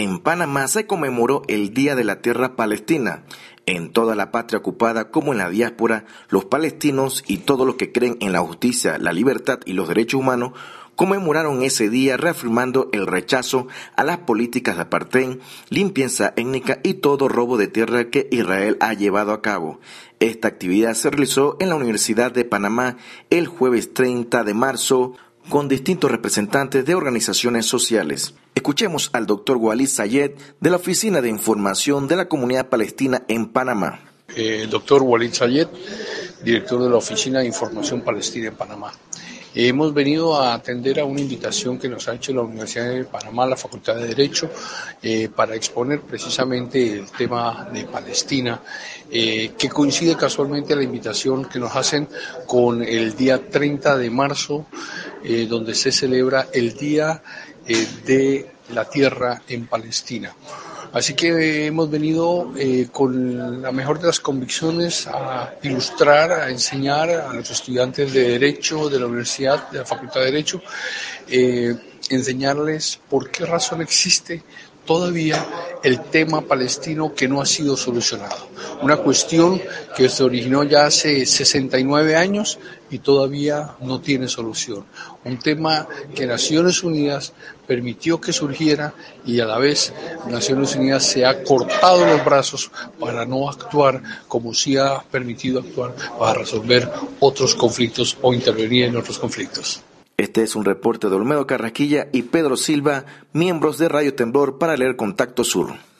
En Panamá se conmemoró el Día de la Tierra Palestina. En toda la patria ocupada como en la diáspora, los palestinos y todos los que creen en la justicia, la libertad y los derechos humanos conmemoraron ese día reafirmando el rechazo a las políticas de apartheid, limpieza étnica y todo robo de tierra que Israel ha llevado a cabo. Esta actividad se realizó en la Universidad de Panamá el jueves 30 de marzo con distintos representantes de organizaciones sociales. Escuchemos al doctor Walid Sayed de la Oficina de Información de la Comunidad Palestina en Panamá. Doctor Walid Sayed, director de la Oficina de Información Palestina en Panamá. Hemos venido a atender a una invitación que nos ha hecho la Universidad de Panamá, la Facultad de Derecho, para exponer precisamente el tema de Palestina, que coincide casualmente a la invitación que nos hacen con el día 30 de marzo, donde se celebra el Día de la Tierra en Palestina. Así que hemos venido con la mejor de las convicciones a ilustrar, a enseñar a los estudiantes de Derecho de la Universidad, de la Facultad de Derecho, enseñarles por qué razón existe todavía el tema palestino que no ha sido solucionado. Una cuestión que se originó ya hace 69 años y todavía no tiene solución. Un tema que Naciones Unidas permitió que surgiera y a la vez Naciones Unidas se ha cortado los brazos para no actuar como sí ha permitido actuar para resolver otros conflictos o intervenir en otros conflictos. Este es un reporte de Olmedo Carrasquilla y Pedro Silva, miembros de Radio Temblor para leer Contacto Sur.